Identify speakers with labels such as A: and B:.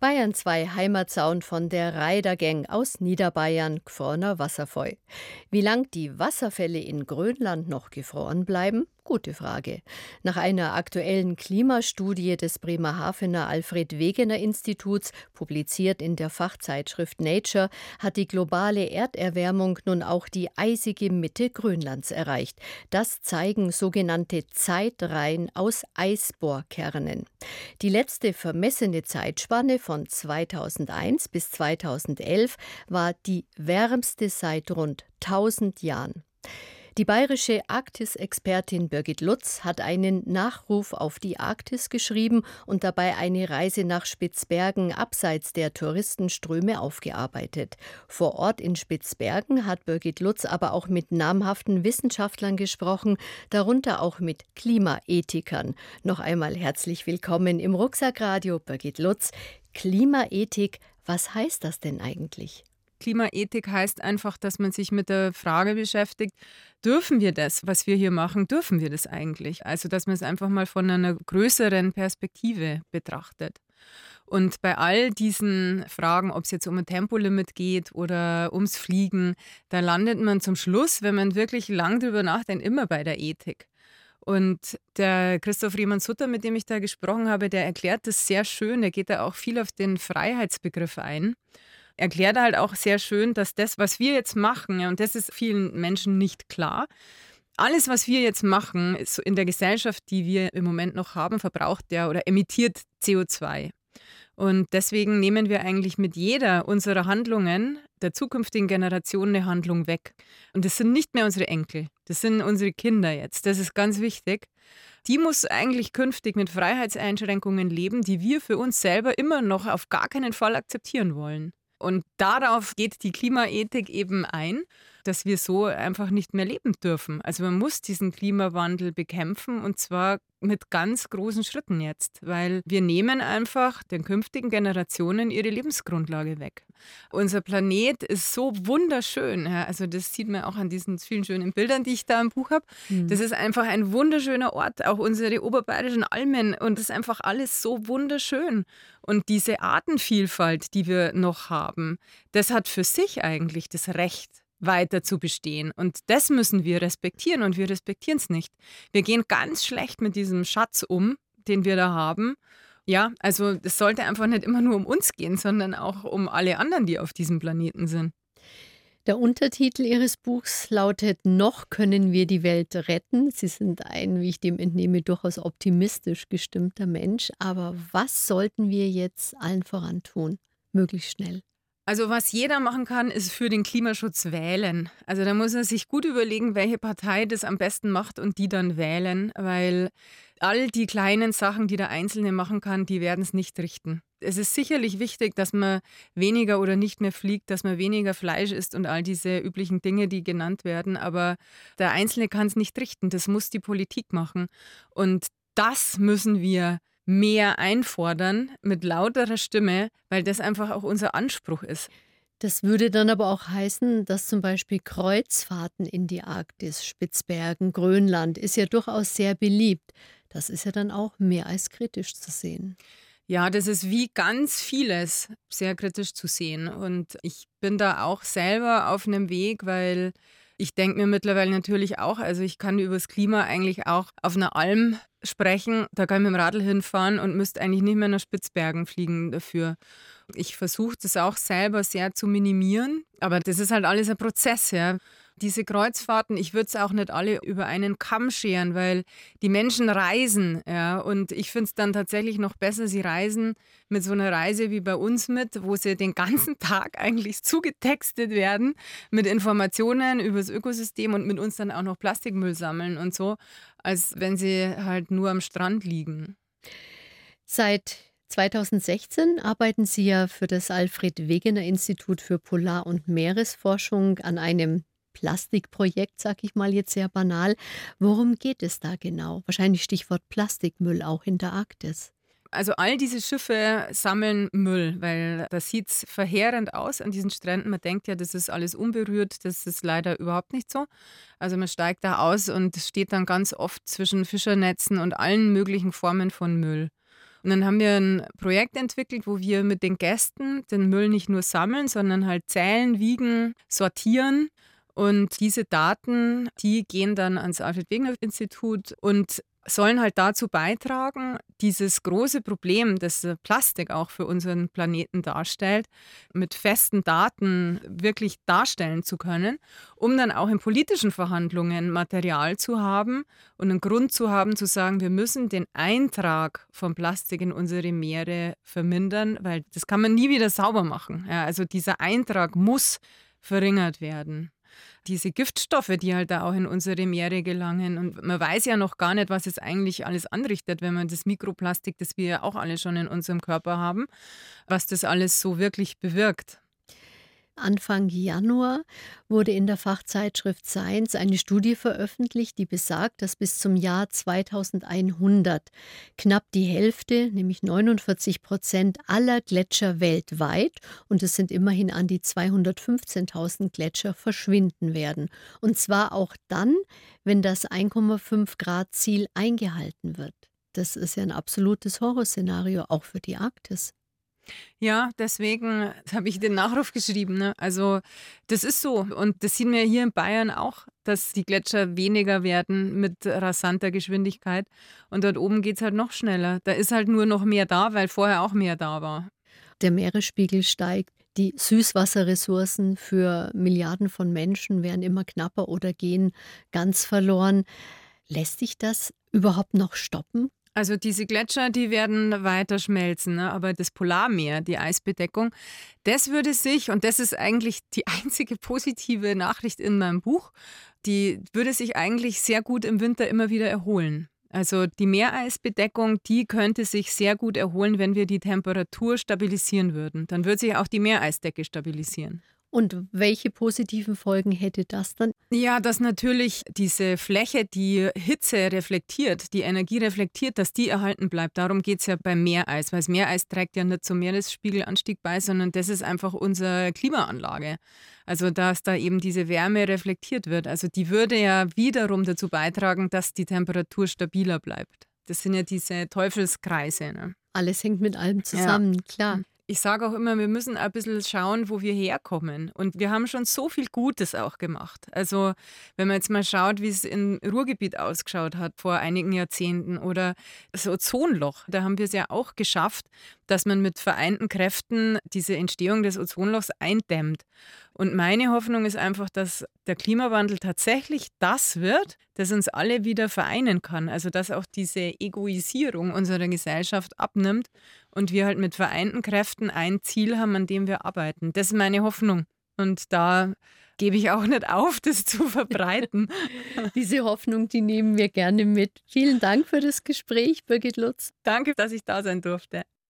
A: Bayern 2 Heimatsound von der Raider Gang aus Niederbayern, gefrorener Wasserfall. Wie lang die Wasserfälle in Grönland noch gefroren bleiben? Gute Frage. Nach einer aktuellen Klimastudie des Bremerhavener Alfred Wegener Instituts, publiziert in der Fachzeitschrift Nature, hat die globale Erderwärmung nun auch die eisige Mitte Grönlands erreicht. Das zeigen sogenannte Zeitreihen aus Eisbohrkernen. Die letzte vermessene Zeitspanne von 2001 bis 2011 war die wärmste seit rund 1000 Jahren. Die bayerische Arktis-Expertin Birgit Lutz hat einen Nachruf auf die Arktis geschrieben und dabei eine Reise nach Spitzbergen abseits der Touristenströme aufgearbeitet. Vor Ort in Spitzbergen hat Birgit Lutz aber auch mit namhaften Wissenschaftlern gesprochen, darunter auch mit Klimaethikern. Noch einmal herzlich willkommen im Rucksackradio, Birgit Lutz. Klimaethik, was heißt das denn eigentlich?
B: Klimaethik heißt einfach, dass man sich mit der Frage beschäftigt, dürfen wir das, was wir hier machen, dürfen wir das eigentlich? Also, dass man es einfach mal von einer größeren Perspektive betrachtet. Und bei all diesen Fragen, ob es jetzt um ein Tempolimit geht oder ums Fliegen, da landet man zum Schluss, wenn man wirklich lang drüber nachdenkt, immer bei der Ethik. Und der Christoph Riemann-Sutter, mit dem ich da gesprochen habe, der erklärt das sehr schön. Der geht da auch viel auf den Freiheitsbegriff ein. Erklärt halt auch sehr schön, dass das, was wir jetzt machen, ja, und das ist vielen Menschen nicht klar, alles, was wir jetzt machen, ist in der Gesellschaft, die wir im Moment noch haben, verbraucht ja oder emittiert CO2. Und deswegen nehmen wir eigentlich mit jeder unserer Handlungen der zukünftigen Generation eine Handlung weg. Und das sind nicht mehr unsere Enkel, das sind unsere Kinder jetzt. Das ist ganz wichtig. Die muss eigentlich künftig mit Freiheitseinschränkungen leben, die wir für uns selber immer noch auf gar keinen Fall akzeptieren wollen. Und darauf geht die Klimaethik eben ein, dass wir so einfach nicht mehr leben dürfen. Also man muss diesen Klimawandel bekämpfen und zwar mit ganz großen Schritten jetzt, weil wir nehmen einfach den künftigen Generationen ihre Lebensgrundlage weg. Unser Planet ist so wunderschön, ja, also das sieht man auch an diesen vielen schönen Bildern, die ich da im Buch habe. Das ist einfach ein wunderschöner Ort, auch unsere oberbayerischen Almen und das ist einfach alles so wunderschön. Und diese Artenvielfalt, die wir noch haben, das hat für sich eigentlich das Recht, weiter zu bestehen. Und das müssen wir respektieren und wir respektieren es nicht. Wir gehen ganz schlecht mit diesem Schatz um, den wir da haben. Ja, also es sollte einfach nicht immer nur um uns gehen, sondern auch um alle anderen, die auf diesem Planeten sind.
A: Der Untertitel Ihres Buchs lautet „Noch können wir die Welt retten“. Sie sind ein, wie ich dem entnehme, durchaus optimistisch gestimmter Mensch. Aber was sollten wir jetzt allen voran tun? Möglichst schnell.
B: Also was jeder machen kann, ist für den Klimaschutz wählen. Also da muss er sich gut überlegen, welche Partei das am besten macht und die dann wählen, weil all die kleinen Sachen, die der Einzelne machen kann, die werden es nicht richten. Es ist sicherlich wichtig, dass man weniger oder nicht mehr fliegt, dass man weniger Fleisch isst und all diese üblichen Dinge, die genannt werden, aber der Einzelne kann es nicht richten, das muss die Politik machen. Und das müssen wir mehr einfordern mit lauterer Stimme, weil das einfach auch unser Anspruch ist.
A: Das würde dann aber auch heißen, dass zum Beispiel Kreuzfahrten in die Arktis, Spitzbergen, Grönland ist ja durchaus sehr beliebt. Das ist ja dann auch mehr als kritisch zu sehen.
B: Ja, das ist wie ganz vieles sehr kritisch zu sehen. Und ich bin da auch selber auf einem Weg, weil ich denke mir mittlerweile natürlich auch, also ich kann über das Klima eigentlich auch auf einer Alm sprechen. Da kann ich mit dem Radl hinfahren und müsste eigentlich nicht mehr nach Spitzbergen fliegen dafür. Ich versuche das auch selber sehr zu minimieren, aber das ist halt alles ein Prozess, ja. Diese Kreuzfahrten, ich würde es auch nicht alle über einen Kamm scheren, weil die Menschen reisen, ja, und ich finde es dann tatsächlich noch besser, sie reisen mit so einer Reise wie bei uns mit, wo sie den ganzen Tag eigentlich zugetextet werden mit Informationen über das Ökosystem und mit uns dann auch noch Plastikmüll sammeln und so, als wenn sie halt nur am Strand liegen.
A: Seit 2016 arbeiten Sie ja für das Alfred Wegener Institut für Polar- und Meeresforschung an einem Plastikprojekt, sag ich mal jetzt sehr banal. Worum geht es da genau? Wahrscheinlich Stichwort Plastikmüll auch in der Arktis.
B: Also all diese Schiffe sammeln Müll, weil da sieht es verheerend aus an diesen Stränden. Man denkt ja, das ist alles unberührt, das ist leider überhaupt nicht so. Also man steigt da aus und es steht dann ganz oft zwischen Fischernetzen und allen möglichen Formen von Müll. Und dann haben wir ein Projekt entwickelt, wo wir mit den Gästen den Müll nicht nur sammeln, sondern halt zählen, wiegen, sortieren. Und diese Daten, die gehen dann ans Alfred-Wegener-Institut und sollen halt dazu beitragen, dieses große Problem, das Plastik auch für unseren Planeten darstellt, mit festen Daten wirklich darstellen zu können, um dann auch in politischen Verhandlungen Material zu haben und einen Grund zu haben, zu sagen, wir müssen den Eintrag von Plastik in unsere Meere vermindern, weil das kann man nie wieder sauber machen. Ja, also dieser Eintrag muss verringert werden. Diese Giftstoffe, die halt da auch in unsere Meere gelangen. Und man weiß ja noch gar nicht, was es eigentlich alles anrichtet, wenn man das Mikroplastik, das wir ja auch alle schon in unserem Körper haben, was das alles so wirklich bewirkt.
A: Anfang Januar wurde in der Fachzeitschrift Science eine Studie veröffentlicht, die besagt, dass bis zum Jahr 2100 knapp die Hälfte, nämlich 49% aller Gletscher weltweit, und es sind immerhin an die 215.000 Gletscher, verschwinden werden. Und zwar auch dann, wenn das 1,5 Grad Ziel eingehalten wird. Das ist ja ein absolutes Horrorszenario, auch für die Arktis.
B: Ja, deswegen habe ich den Nachruf geschrieben. Ne? Also das ist so. Und das sehen wir hier in Bayern auch, dass die Gletscher weniger werden mit rasanter Geschwindigkeit. Und dort oben geht es halt noch schneller. Da ist halt nur noch mehr da, weil vorher auch mehr da war.
A: Der Meeresspiegel steigt. Die Süßwasserressourcen für Milliarden von Menschen werden immer knapper oder gehen ganz verloren. Lässt sich das überhaupt noch stoppen?
B: Also diese Gletscher, die werden weiter schmelzen, ne? Aber das Polarmeer, die Eisbedeckung, das würde sich, und das ist eigentlich die einzige positive Nachricht in meinem Buch, die würde sich eigentlich sehr gut im Winter immer wieder erholen. Also die Meereisbedeckung, die könnte sich sehr gut erholen, wenn wir die Temperatur stabilisieren würden. Dann würde sich auch die Meereisdecke stabilisieren.
A: Und welche positiven Folgen hätte das dann?
B: Ja, dass natürlich diese Fläche, die Hitze reflektiert, die Energie reflektiert, dass die erhalten bleibt. Darum geht es ja beim Meereis, weil das Meereis trägt ja nicht zum Meeresspiegelanstieg bei, sondern das ist einfach unsere Klimaanlage. Also dass da eben diese Wärme reflektiert wird. Also die würde ja wiederum dazu beitragen, dass die Temperatur stabiler bleibt. Das sind ja diese Teufelskreise. Ne?
A: Alles hängt mit allem zusammen, klar.
B: Ich sage auch immer, wir müssen ein bisschen schauen, wo wir herkommen. Und wir haben schon so viel Gutes auch gemacht. Also wenn man jetzt mal schaut, wie es im Ruhrgebiet ausgeschaut hat vor einigen Jahrzehnten oder das Ozonloch, da haben wir es ja auch geschafft, dass man mit vereinten Kräften diese Entstehung des Ozonlochs eindämmt. Und meine Hoffnung ist einfach, dass der Klimawandel tatsächlich das wird, das uns alle wieder vereinen kann. Also dass auch diese Egoisierung unserer Gesellschaft abnimmt und wir halt mit vereinten Kräften ein Ziel haben, an dem wir arbeiten. Das ist meine Hoffnung. Und da gebe ich auch nicht auf, das zu verbreiten.
A: Diese Hoffnung, die nehmen wir gerne mit. Vielen Dank für das Gespräch, Birgit Lutz.
B: Danke, dass ich da sein durfte.